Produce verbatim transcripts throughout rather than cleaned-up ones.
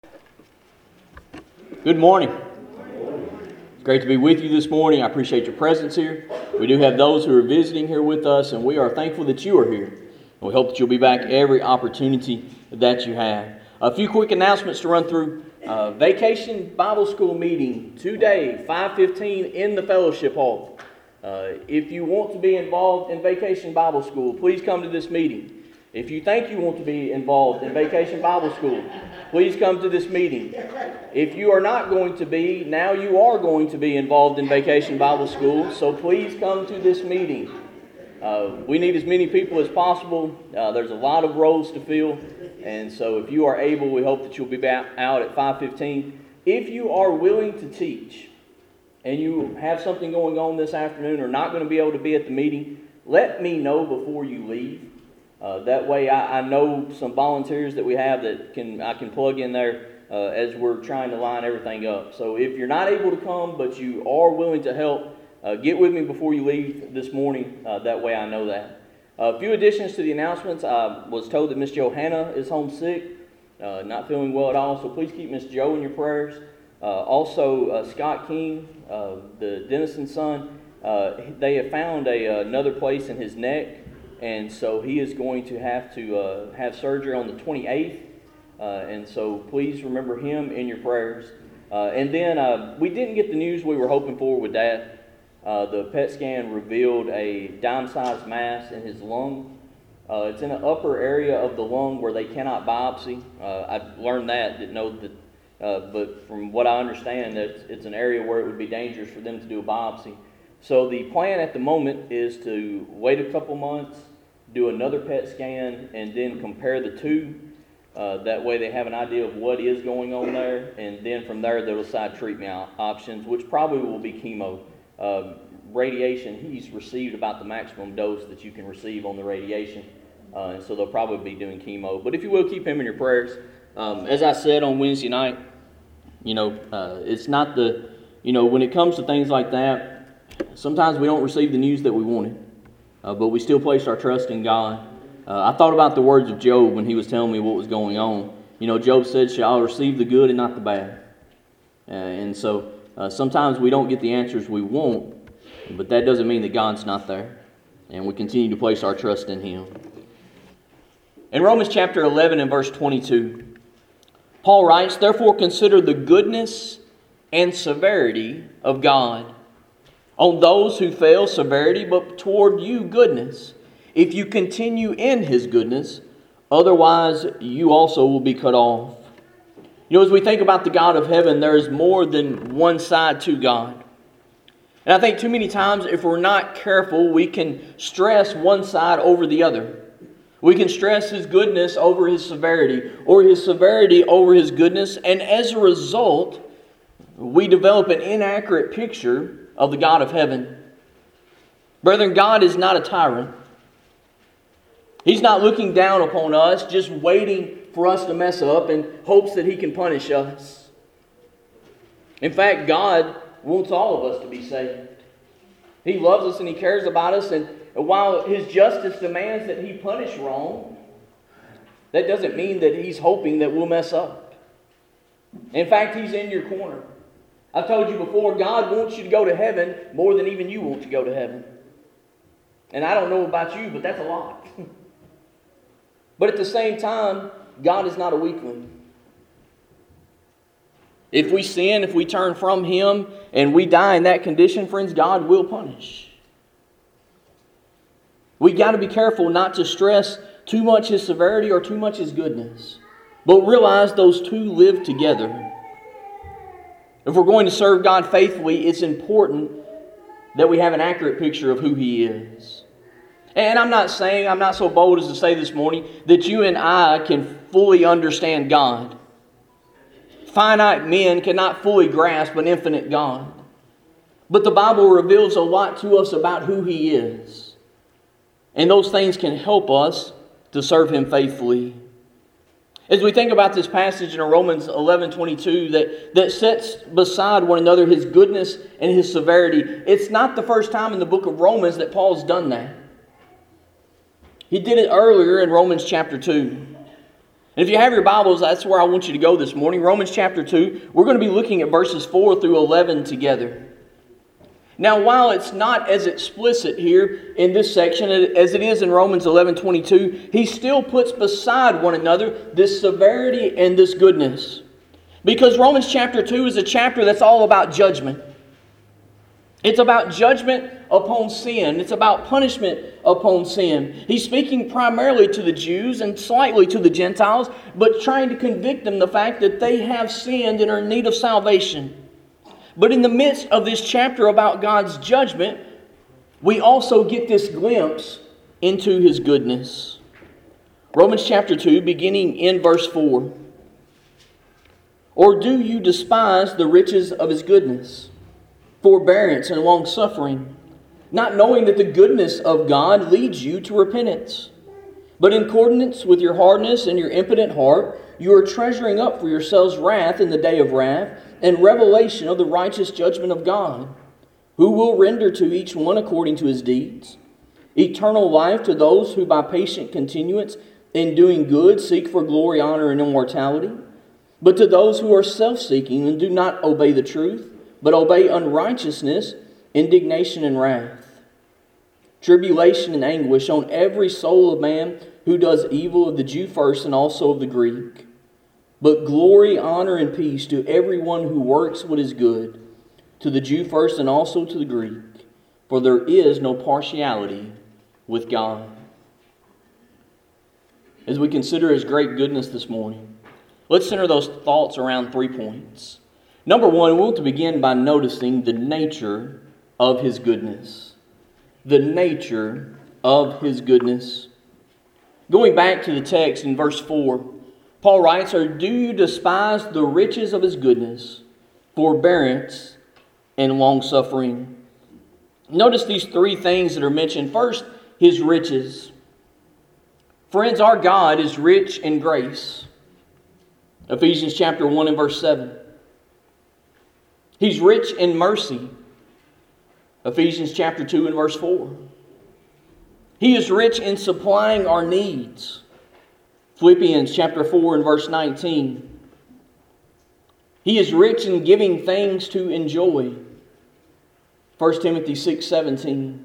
Good morning. It's great to be with you this morning. I appreciate your presence here. We do have those who are visiting here with us, and we are thankful that you are here. And we hope that you'll be back every opportunity that you have. A few quick announcements to run through. Uh, Vacation Bible School meeting today, five fifteen in the fellowship hall. Uh, if you want to be involved in Vacation Bible School, please come to this meeting. If you think you want to be involved in Vacation Bible School, please come to this meeting. If you are not going to be, now you are going to be involved in Vacation Bible School, so please come to this meeting. Uh, we need as many people as possible. Uh, there's a lot of roles to fill, and so if you are able, we hope that you'll be back out at five fifteen. If you are willing to teach, and you have something going on this afternoon or not going to be able to be at the meeting, let me know before you leave. Uh, that way I, I know some volunteers that we have that can I can plug in there uh, as we're trying to line everything up. So if you're not able to come but you are willing to help, uh, get with me before you leave this morning. Uh, that way I know that. Uh, a few additions to the announcements. I was told that Miss Johanna is homesick, uh, not feeling well at all. So please keep Miss Jo in your prayers. Uh, also uh, Scott King, uh, the Dennison's son, uh, they have found a, another place in his neck. And so he is going to have to uh, have surgery on the twenty-eighth. Uh, and so please remember him in your prayers. Uh, and then uh, we didn't get the news we were hoping for with Dad. Uh, the P E T scan revealed a dime-sized mass in his lung. Uh, it's in an upper area of the lung where they cannot biopsy. Uh, I learned that, didn't know that. Uh, but from what I understand, it's, it's an area where it would be dangerous for them to do a biopsy. So the plan at the moment is to wait a couple months, do another P E T scan, and then compare the two. Uh, that way they have an idea of what is going on there, and then from there they'll decide treatment options, which probably will be chemo. Uh, radiation, he's received about the maximum dose that you can receive on the radiation, uh, and so they'll probably be doing chemo. But if you will, keep him in your prayers. Um, as I said on Wednesday night, you know, uh, it's not the, you know, when it comes to things like that, sometimes we don't receive the news that we wanted. Uh, but we still place our trust in God. Uh, I thought about the words of Job when he was telling me what was going on. You know, Job said, shall I receive the good and not the bad? Uh, and so uh, sometimes we don't get the answers we want, but that doesn't mean that God's not there. And we continue to place our trust in Him. In Romans chapter eleven and verse twenty-two, Paul writes, therefore consider the goodness and severity of God. On those who fail, severity, but toward you, goodness. If you continue in His goodness, otherwise you also will be cut off. You know, as we think about the God of heaven, there is more than one side to God. And I think too many times, if we're not careful, we can stress one side over the other. We can stress His goodness over His severity, or His severity over His goodness, and as a result, we develop an inaccurate picture of the God of heaven. Brethren, God is not a tyrant. He's not looking down upon us, just waiting for us to mess up and hopes that He can punish us. In fact, God wants all of us to be saved. He loves us and He cares about us, and while His justice demands that He punish wrong, that doesn't mean that He's hoping that we'll mess up. In fact, He's in your corner. I've told you before, God wants you to go to heaven more than even you want to go to heaven. And I don't know about you, but that's a lot. But at the same time, God is not a weakling. If we sin, if we turn from Him, and we die in that condition, friends, God will punish. We got to be careful not to stress too much His severity or too much His goodness, but realize those two live together. If we're going to serve God faithfully, it's important that we have an accurate picture of who He is. And I'm not saying, I'm not so bold as to say this morning, that you and I can fully understand God. Finite men cannot fully grasp an infinite God. But the Bible reveals a lot to us about who He is. And those things can help us to serve Him faithfully. As we think about this passage in Romans eleven twenty-two that, that sets beside one another His goodness and His severity, it's not the first time in the book of Romans that Paul's done that. He did it earlier in Romans chapter two. And if you have your Bibles, that's where I want you to go this morning. Romans chapter two. We're going to be looking at verses four through eleven together. Now, while it's not as explicit here in this section as it is in Romans eleven twenty-two, he still puts beside one another this severity and this goodness. Because Romans chapter two is a chapter that's all about judgment. It's about judgment upon sin. It's about punishment upon sin. He's speaking primarily to the Jews and slightly to the Gentiles, but trying to convict them the fact that they have sinned and are in need of salvation. But in the midst of this chapter about God's judgment, we also get this glimpse into His goodness. Romans chapter two, beginning in verse four. Or do you despise the riches of His goodness, forbearance and long-suffering, not knowing that the goodness of God leads you to repentance? But in accordance with your hardness and your impotent heart, you are treasuring up for yourselves wrath in the day of wrath, and revelation of the righteous judgment of God, who will render to each one according to his deeds. Eternal life to those who by patient continuance in doing good seek for glory, honor, and immortality. But to those who are self-seeking and do not obey the truth, but obey unrighteousness, indignation and wrath, tribulation and anguish on every soul of man who does evil, of the Jew first and also of the Greek. But glory, honor, and peace to everyone who works what is good, to the Jew first and also to the Greek. For there is no partiality with God. As we consider His great goodness this morning, let's center those thoughts around three points. Number one, we want to begin by noticing the nature of His goodness. The nature of His goodness. Going back to the text in verse four, Paul writes, or do you despise the riches of His goodness, forbearance, and long-suffering? Notice these three things that are mentioned. First, His riches. Friends, our God is rich in grace. Ephesians chapter one and verse seven. He's rich in mercy. Ephesians chapter two and verse four. He is rich in supplying our needs. Philippians chapter four and verse nineteen. He is rich in giving things to enjoy. First Timothy six seventeen.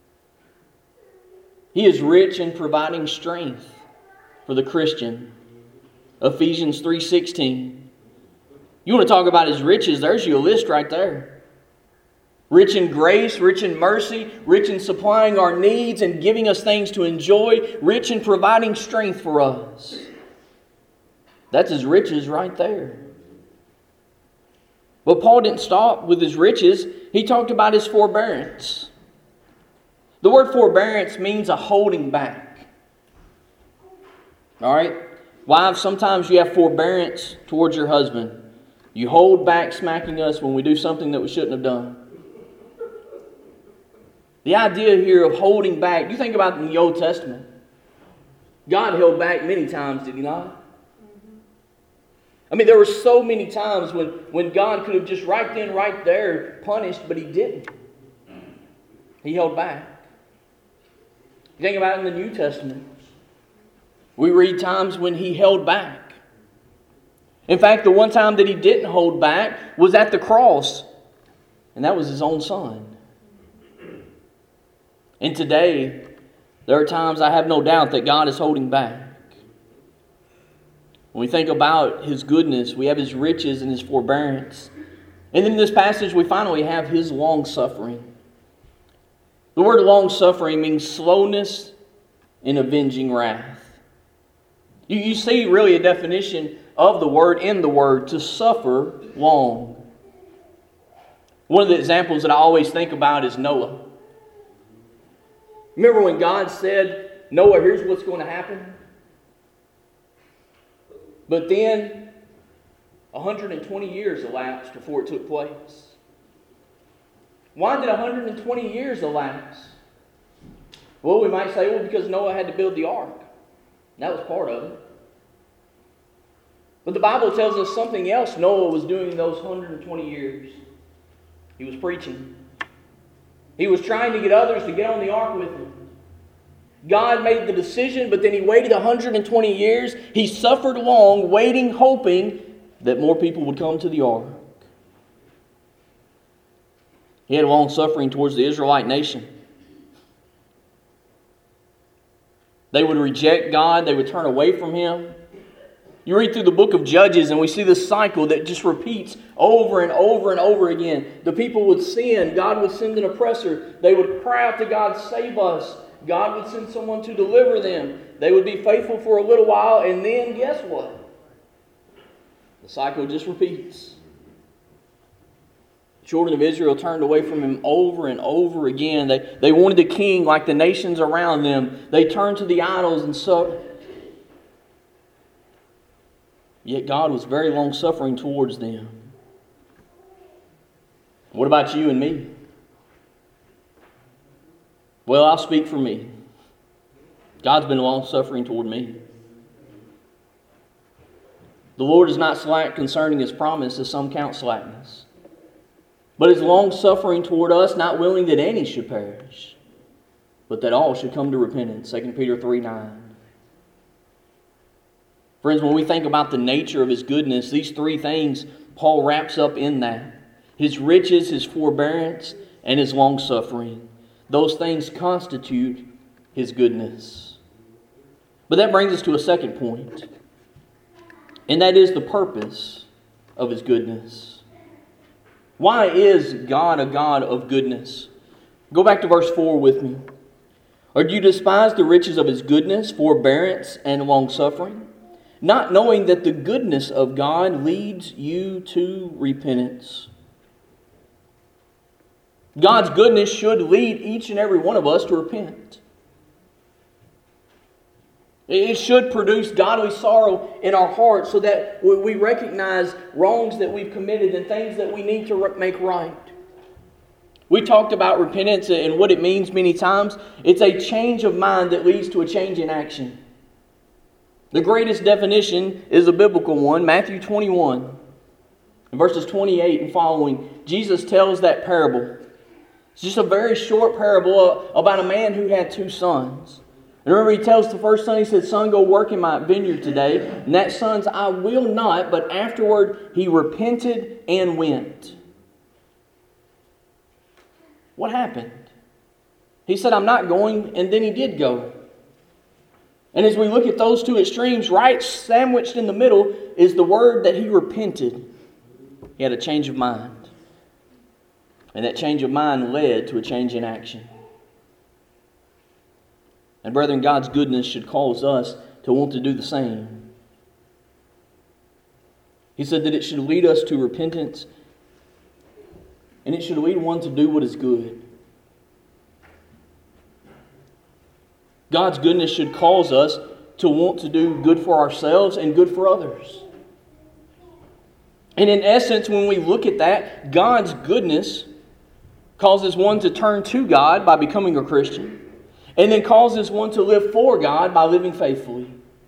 He is rich in providing strength for the Christian. Ephesians three sixteen. You want to talk about His riches, there's your list right there. Rich in grace, rich in mercy, rich in supplying our needs and giving us things to enjoy, rich in providing strength for us. That's His riches right there. But Paul didn't stop with His riches. He talked about His forbearance. The word forbearance means a holding back. All right? Wives, sometimes you have forbearance towards your husband. You hold back smacking us when we do something that we shouldn't have done. The idea here of holding back, you think about in the Old Testament. God held back many times, did He not? I mean, there were so many times when, when God could have just right then, right there punished, but He didn't. He held back. You think about it in the New Testament. We read times when He held back. In fact, the one time that He didn't hold back was at the cross, and that was His own Son. And today, there are times I have no doubt that God is holding back. When we think about His goodness, we have His riches and His forbearance. And in this passage, we finally have His long-suffering. The word long-suffering means slowness in avenging wrath. You, you see really a definition of the word in the word, to suffer long. One of the examples that I always think about is Noah. Remember when God said, Noah, here's what's going to happen? But then, one hundred twenty years elapsed before it took place. Why did one hundred twenty years elapse? Well, we might say, well, because Noah had to build the ark. That was part of it. But the Bible tells us something else Noah was doing in those one hundred twenty years. He was preaching. He was trying to get others to get on the ark with him. God made the decision, but then He waited one hundred twenty years. He suffered long, waiting, hoping that more people would come to the ark. He had long suffering towards the Israelite nation. They would reject God. They would turn away from Him. You read through the book of Judges and we see this cycle that just repeats over and over and over again. The people would sin. God would send an oppressor. They would cry out to God, save us. God would send someone to deliver them. They would be faithful for a little while, and then guess what? The cycle just repeats. The children of Israel turned away from Him over and over again. They, they wanted a king like the nations around them. They turned to the idols, and so... Yet God was very long-suffering towards them. What about you and me? Well, I'll speak for me. God's been long-suffering toward me. The Lord is not slack concerning His promise, as some count slackness, but is long-suffering toward us, not willing that any should perish, but that all should come to repentance. Second Peter three nine. Friends, when we think about the nature of His goodness, these three things Paul wraps up in that. His riches, His forbearance, and His long-suffering. Those things constitute His goodness. But that brings us to a second point, and that is the purpose of His goodness. Why is God a God of goodness? Go back to verse four with me. Or do you despise the riches of His goodness, forbearance, and long-suffering, not knowing that the goodness of God leads you to repentance? God's goodness should lead each and every one of us to repent. It should produce godly sorrow in our hearts so that we recognize wrongs that we've committed and things that we need to make right. We talked about repentance and what it means many times. It's a change of mind that leads to a change in action. The greatest definition is a biblical one, Matthew twenty-one, verses twenty-eight and following. Jesus tells that parable. It's just a very short parable about a man who had two sons. And remember, He tells the first son, He said, son, go work in my vineyard today. And that son's, I will not, but afterward he repented and went. What happened? He said, I'm not going, and then he did go. And as we look at those two extremes, right sandwiched in the middle is the word that he repented. He had a change of mind. And that change of mind led to a change in action. And brethren, God's goodness should cause us to want to do the same. He said that it should lead us to repentance, and it should lead one to do what is good. God's goodness should cause us to want to do good for ourselves and good for others. And in essence, when we look at that, God's goodness causes one to turn to God by becoming a Christian, and then causes one to live for God by living faithfully.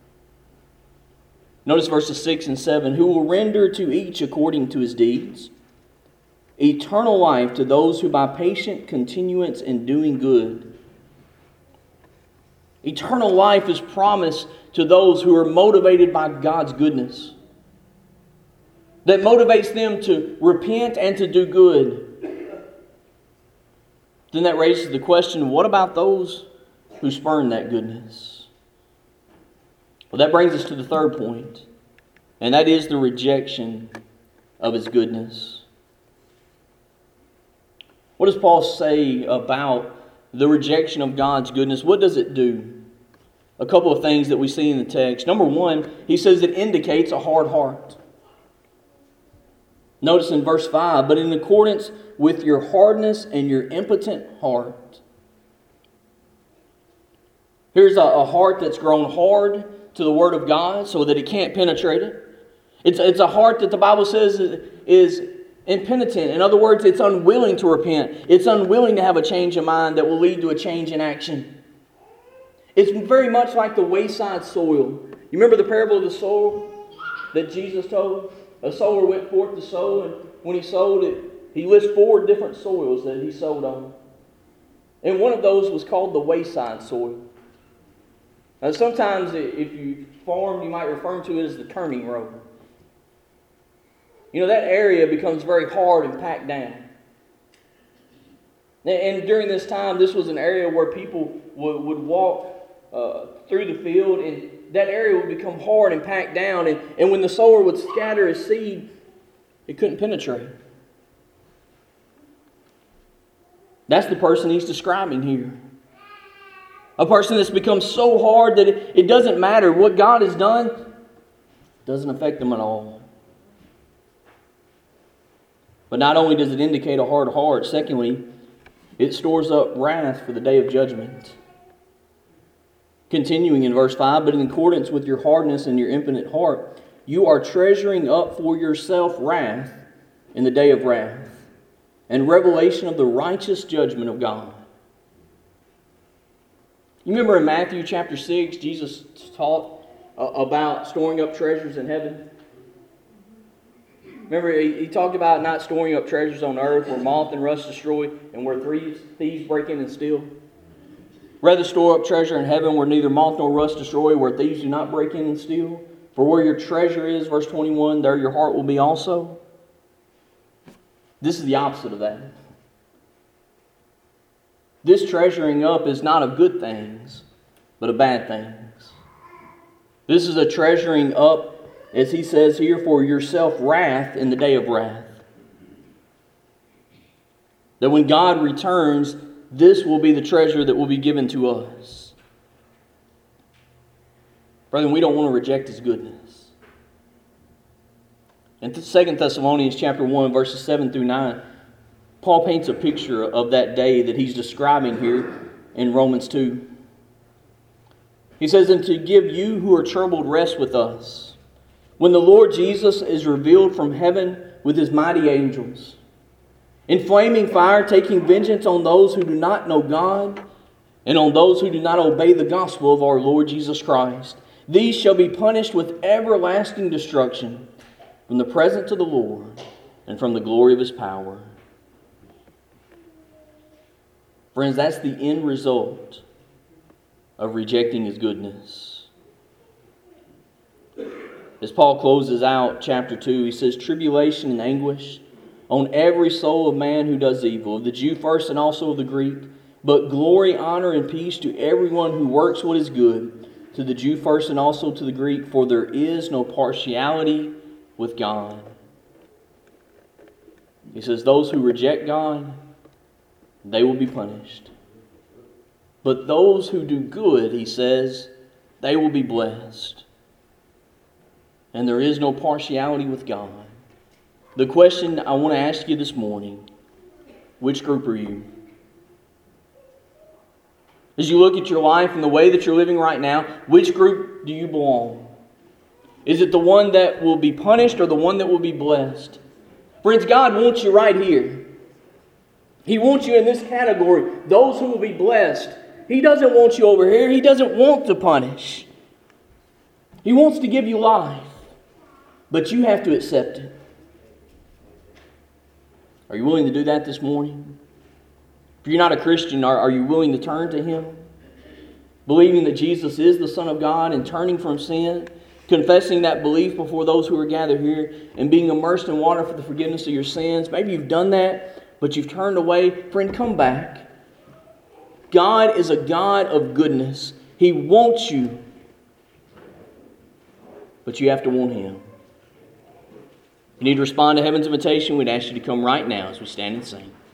Notice verses six and seven. Who will render to each according to his deeds eternal life to those who by patient continuance in doing good. Eternal life is promised to those who are motivated by God's goodness. That motivates them to repent and to do good. Then that raises the question, what about those who spurn that goodness? Well, that brings us to the third point, and that is the rejection of His goodness. What does Paul say about the rejection of God's goodness? What does it do? A couple of things that we see in the text. Number one, he says it indicates a hard heart. Notice in verse five, but in accordance with your hardness and your impotent heart. Here's a, a heart that's grown hard to the Word of God so that it can't penetrate it. It's, it's a heart that the Bible says is, is impenitent. In other words, it's unwilling to repent. It's unwilling to have a change of mind that will lead to a change in action. It's very much like the wayside soil. You remember the parable of the sower that Jesus told? A sower went forth to sow, and when he sowed it, he lists four different soils that he sowed on. And one of those was called the wayside soil. Now, sometimes if you farm, you might refer to it as the turning road. You know, that area becomes very hard and packed down. And during this time, this was an area where people would, would walk uh, through the field, and that area would become hard and packed down. And, and when the sower would scatter his seed, it couldn't penetrate. That's the person he's describing here. A person that's become so hard that it, it doesn't matter what God has done, it doesn't affect them at all. But not only does it indicate a hard heart, secondly, it stores up wrath for the day of judgment. Continuing in verse five, but in accordance with your hardness and your impotent heart, you are treasuring up for yourself wrath in the day of wrath, and revelation of the righteous judgment of God. You remember in Matthew chapter six, Jesus taught uh, about storing up treasures in heaven? Remember, he, he talked about not storing up treasures on earth where moth and rust destroy and where thieves, thieves break in and steal. Rather store up treasure in heaven where neither moth nor rust destroy, where thieves do not break in and steal. For where your treasure is, verse twenty-one, there your heart will be also. This is the opposite of that. This treasuring up is not of good things, but of bad things. This is a treasuring up, as he says here, for yourself wrath in the day of wrath. That when God returns, this will be the treasure that will be given to us. Brethren, we don't want to reject His goodness. In Second Thessalonians chapter one, verses seven through nine, Paul paints a picture of that day that he's describing here in Romans two. He says, and to give you who are troubled rest with us, when the Lord Jesus is revealed from heaven with His mighty angels, in flaming fire taking vengeance on those who do not know God, and on those who do not obey the gospel of our Lord Jesus Christ. These shall be punished with everlasting destruction from the presence of the Lord and from the glory of His power. Friends, that's the end result of rejecting His goodness. As Paul closes out chapter two, he says, tribulation and anguish on every soul of man who does evil, of the Jew first and also of the Greek, but glory, honor, and peace to everyone who works what is good, to the Jew first and also to the Greek, for there is no partiality with God. He says, those who reject God, they will be punished. But those who do good, he says, they will be blessed. And there is no partiality with God. The question I want to ask you this morning, which group are you? As you look at your life and the way that you're living right now, which group do you belong? Is it the one that will be punished or the one that will be blessed? Friends, God wants you right here. He wants you in this category, those who will be blessed. He doesn't want you over here. He doesn't want to punish. He wants to give you life. But you have to accept it. Are you willing to do that this morning? If you're not a Christian, are, are you willing to turn to Him? Believing that Jesus is the Son of God and turning from sin, confessing that belief before those who are gathered here, and being immersed in water for the forgiveness of your sins. Maybe you've done that, but you've turned away. Friend, come back. God is a God of goodness. He wants you, but you have to want Him. If you need to respond to heaven's invitation, we'd ask you to come right now as we stand and sing.